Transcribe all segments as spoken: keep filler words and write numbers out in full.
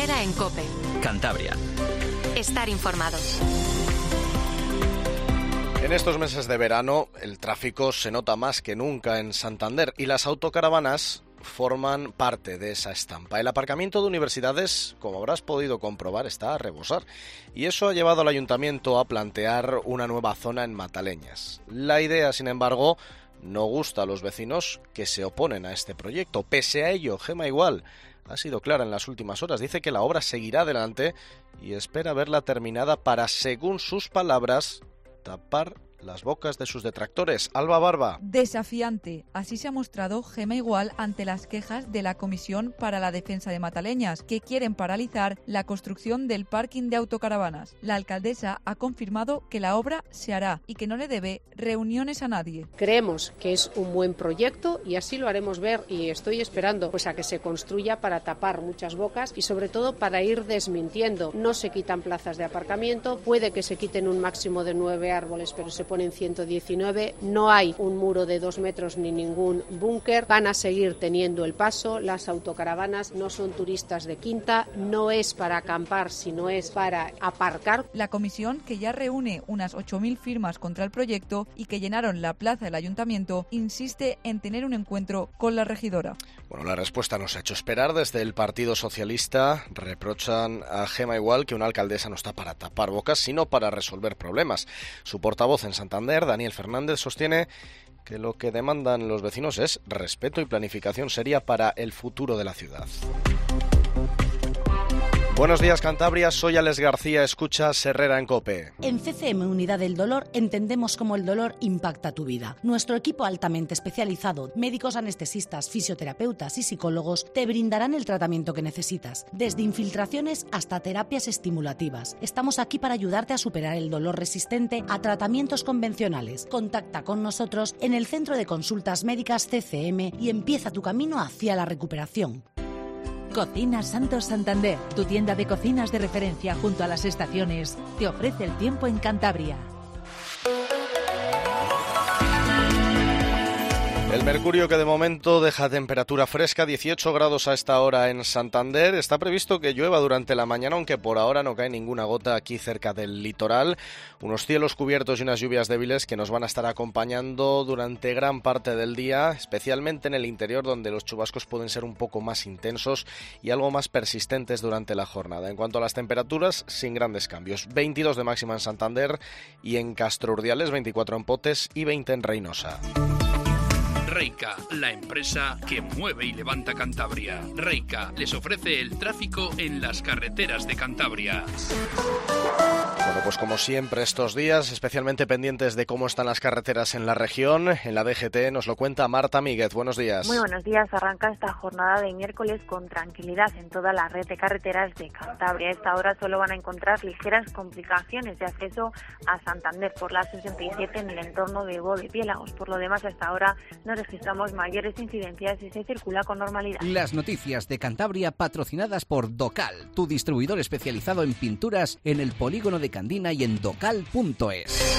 Herrera en COPE. Cantabria. Estar informado. En estos meses de verano el tráfico se nota más que nunca en Santander y las autocaravanas forman parte de esa estampa. El aparcamiento de universidades, como habrás podido comprobar, está a rebosar y eso ha llevado al ayuntamiento a plantear una nueva zona en Mataleñas. La idea, sin embargo, no gusta a los vecinos que se oponen a este proyecto. Pese a ello, Gema Igual ha sido clara en las últimas horas. Dice que la obra seguirá adelante y espera verla terminada para, según sus palabras, tapar las bocas de sus detractores. Alba Barba. Desafiante. Así se ha mostrado Gema Igual ante las quejas de la Comisión para la Defensa de Mataleñas, que quieren paralizar la construcción del parking de autocaravanas. La alcaldesa ha confirmado que la obra se hará y que no le debe reuniones a nadie. Creemos que es un buen proyecto y así lo haremos ver, y estoy esperando pues a que se construya para tapar muchas bocas y sobre todo para ir desmintiendo. No se quitan plazas de aparcamiento, puede que se quiten un máximo de nueve árboles, pero se ponen ciento diecinueve, no hay un muro de dos metros ni ningún búnker, van a seguir teniendo el paso, las autocaravanas no son turistas de quinta, no es para acampar, sino es para aparcar. La comisión, que ya reúne unas ocho mil firmas contra el proyecto y que llenaron la plaza del ayuntamiento, insiste en tener un encuentro con la regidora. Bueno, la respuesta nos ha hecho esperar. Desde el Partido Socialista reprochan a Gema Igual que una alcaldesa no está para tapar bocas, sino para resolver problemas. Su portavoz en Santander, Daniel Fernández, sostiene que lo que demandan los vecinos es respeto y planificación seria para el futuro de la ciudad. Buenos días, Cantabria, soy Alex García, escuchas Herrera en COPE. En C C M Unidad del Dolor entendemos cómo el dolor impacta tu vida. Nuestro equipo altamente especializado, médicos anestesistas, fisioterapeutas y psicólogos te brindarán el tratamiento que necesitas, desde infiltraciones hasta terapias estimulativas. Estamos aquí para ayudarte a superar el dolor resistente a tratamientos convencionales. Contacta con nosotros en el Centro de Consultas Médicas C C M y empieza tu camino hacia la recuperación. Cocinas Santos Santander, tu tienda de cocinas de referencia junto a las estaciones, te ofrece el tiempo en Cantabria. El mercurio, que de momento deja temperatura fresca, dieciocho grados a esta hora en Santander. Está previsto que llueva durante la mañana, aunque por ahora no cae ninguna gota aquí cerca del litoral. Unos cielos cubiertos y unas lluvias débiles que nos van a estar acompañando durante gran parte del día, especialmente en el interior, donde los chubascos pueden ser un poco más intensos y algo más persistentes durante la jornada. En cuanto a las temperaturas, sin grandes cambios. veintidós de máxima en Santander y en Castro Urdiales, veinticuatro en Potes y veinte en Reynosa. Reica, la empresa que mueve y levanta Cantabria. Reica les ofrece el tráfico en las carreteras de Cantabria. Bueno, pues como siempre estos días, especialmente pendientes de cómo están las carreteras en la región, en la D G T nos lo cuenta Marta Míguez. Buenos días. Muy buenos días. Arranca esta jornada de miércoles con tranquilidad en toda la red de carreteras de Cantabria. A esta hora solo van a encontrar ligeras complicaciones de acceso a Santander por la sesenta y siete en el entorno de Bodepiélagos. Por lo demás, hasta ahora no registramos mayores incidencias y se circula con normalidad. Las noticias de Cantabria patrocinadas por Docal, tu distribuidor especializado en pinturas en el polígono de Candina y en docal punto es.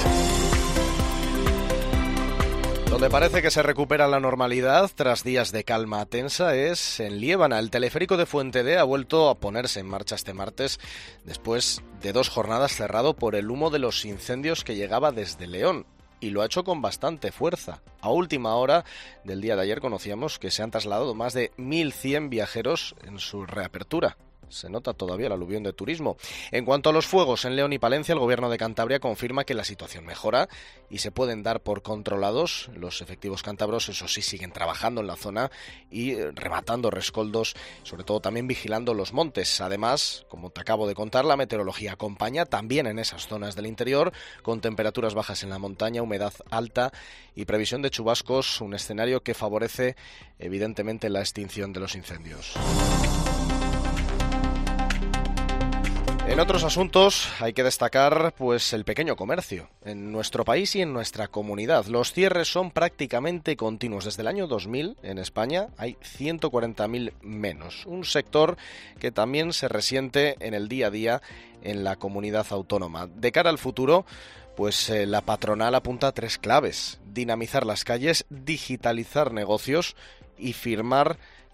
Donde parece que se recupera la normalidad tras días de calma tensa es en Liébana. El teleférico de Fuente D ha vuelto a ponerse en marcha este martes después de dos jornadas cerrado por el humo de los incendios que llegaba desde León. Y lo ha hecho con bastante fuerza. A última hora del día de ayer conocíamos que se han trasladado más de mil cien viajeros en su reapertura. Se nota todavía el aluvión de turismo. En cuanto a los fuegos en León y Palencia, el gobierno de Cantabria confirma que la situación mejora y se pueden dar por controlados. Los efectivos cántabros, eso sí, siguen trabajando en la zona y rematando rescoldos, sobre todo también vigilando los montes. Además, como te acabo de contar, la meteorología acompaña también en esas zonas del interior, con temperaturas bajas en la montaña, humedad alta y previsión de chubascos, un escenario que favorece evidentemente la extinción de los incendios. En otros asuntos hay que destacar pues el pequeño comercio en nuestro país y en nuestra comunidad. Los cierres son prácticamente continuos. Desde el año dos mil en España hay ciento cuarenta mil menos. Un sector que también se resiente en el día a día en la comunidad autónoma. De cara al futuro, pues eh, la patronal apunta a tres claves: dinamizar las calles, digitalizar negocios y firmar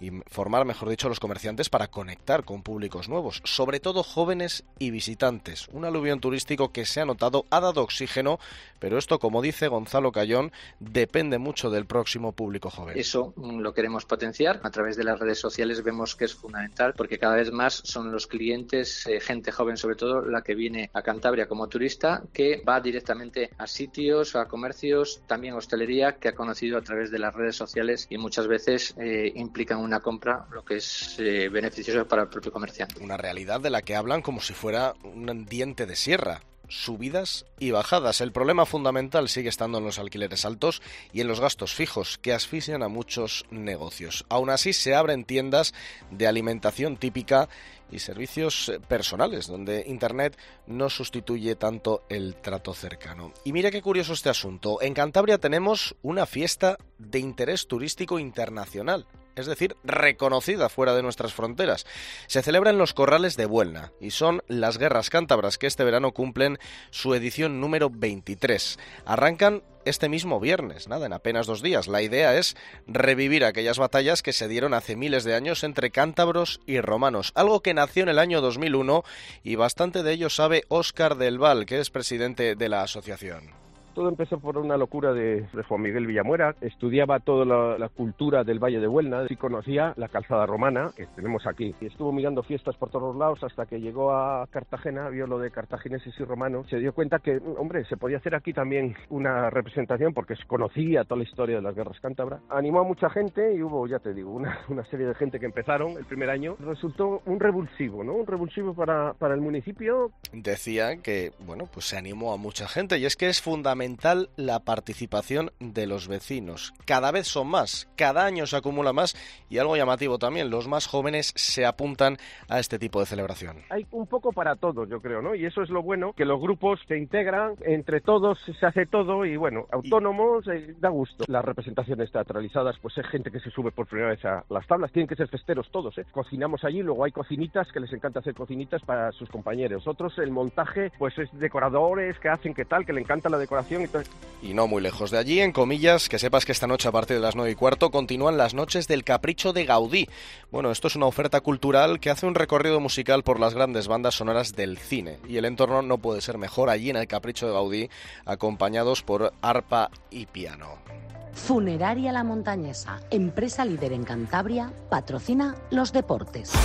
y formar, mejor dicho, a los comerciantes para conectar con públicos nuevos, sobre todo jóvenes y visitantes. Un aluvión turístico que se ha notado, ha dado oxígeno, pero esto, como dice Gonzalo Cayón, depende mucho del próximo público joven. Eso lo queremos potenciar. A través de las redes sociales vemos que es fundamental, porque cada vez más son los clientes, eh, gente joven sobre todo, la que viene a Cantabria como turista, que va directamente a sitios, a comercios, también hostelería, que ha conocido a través de las redes sociales y muchas veces eh, implican una compra, lo que es eh, beneficioso para el propio comerciante. Una realidad de la que hablan como si fuera un diente de sierra. Subidas y bajadas. El problema fundamental sigue estando en los alquileres altos y en los gastos fijos, que asfixian a muchos negocios. Aún así, se abren tiendas de alimentación típica y servicios personales, donde Internet no sustituye tanto el trato cercano. Y mira qué curioso este asunto. En Cantabria tenemos una fiesta de interés turístico internacional, es decir, reconocida fuera de nuestras fronteras. Se celebra en los Corrales de Buelna y son las Guerras Cántabras, que este verano cumplen su edición número veintitrés. Arrancan este mismo viernes, nada, en apenas dos días. La idea es revivir aquellas batallas que se dieron hace miles de años entre cántabros y romanos, algo que nació en el año dos mil uno y bastante de ello sabe Óscar del Val, que es presidente de la asociación. Todo empezó por una locura de, de Juan Miguel Villamuera. Estudiaba toda la, la cultura del Valle de Buelna y conocía la calzada romana que tenemos aquí. Y estuvo mirando fiestas por todos lados hasta que llegó a Cartagena, vio lo de cartagineses y romanos. Se dio cuenta que, hombre, se podía hacer aquí también una representación porque conocía toda la historia de las guerras cántabras. Animó a mucha gente y hubo, ya te digo, una, una serie de gente que empezaron el primer año. Resultó un revulsivo, ¿no? Un revulsivo para, para el municipio. Decía que, bueno, pues se animó a mucha gente y es que es fundamental la participación de los vecinos. Cada vez son más, cada año se acumula más y algo llamativo también, los más jóvenes se apuntan a este tipo de celebración. Hay un poco para todos, yo creo, ¿no? Y eso es lo bueno, que los grupos se integran, entre todos se hace todo y bueno, autónomos, eh, da gusto. Las representaciones teatralizadas, pues es gente que se sube por primera vez a las tablas, tienen que ser festeros todos, ¿eh? Cocinamos allí, luego hay cocinitas que les encanta hacer cocinitas para sus compañeros. Otros, el montaje, pues es decoradores que hacen que tal, que le encanta la decoración. Y no muy lejos de allí, en comillas, que sepas que esta noche a partir de las nueve y cuarto continúan las noches del Capricho de Gaudí. Bueno, esto es una oferta cultural que hace un recorrido musical por las grandes bandas sonoras del cine y el entorno no puede ser mejor allí en el Capricho de Gaudí, acompañados por arpa y piano. Funeraria La Montañesa, empresa líder en Cantabria, patrocina los deportes.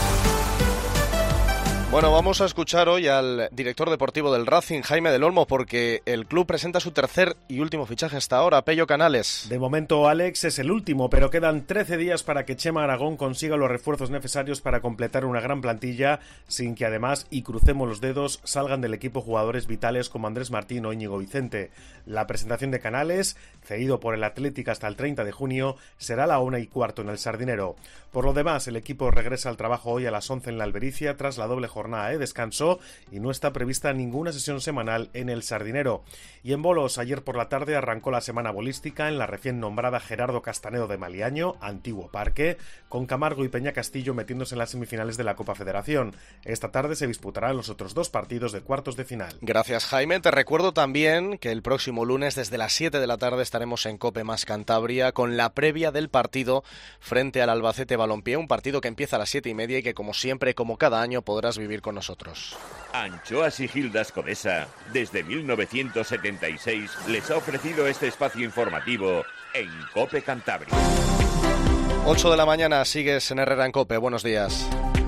Bueno, vamos a escuchar hoy al director deportivo del Racing, Jaime del Olmo, porque el club presenta su tercer y último fichaje hasta ahora, Pello Canales. De momento, Alex, es el último, pero quedan trece días para que Chema Aragón consiga los refuerzos necesarios para completar una gran plantilla, sin que además, y crucemos los dedos, salgan del equipo jugadores vitales como Andrés Martín o Íñigo Vicente. La presentación de Canales, cedido por el Atlético hasta el treinta de junio, será a la una y cuarto en el Sardinero. Por lo demás, el equipo regresa al trabajo hoy a las once en la Albericia tras la doble jornada jornada de descanso y no está prevista ninguna sesión semanal en el Sardinero. Y en bolos, ayer por la tarde arrancó la semana bolística en la recién nombrada Gerardo Castanedo de Maliaño, antiguo parque, con Camargo y Peña Castillo metiéndose en las semifinales de la Copa Federación. Esta tarde se disputarán los otros dos partidos de cuartos de final. Gracias, Jaime. Te recuerdo también que el próximo lunes desde las siete de la tarde estaremos en Cope Más Cantabria con la previa del partido frente al Albacete Balompié, un partido que empieza a las siete y media y que como siempre, como cada año, podrás vivir con nosotros. Anchoas y Gildas Codesa, desde mil novecientos setenta y seis, les ha ofrecido este espacio informativo en Cope Cantabria. ocho de la mañana, sigues en Herrera en Cope. Buenos días.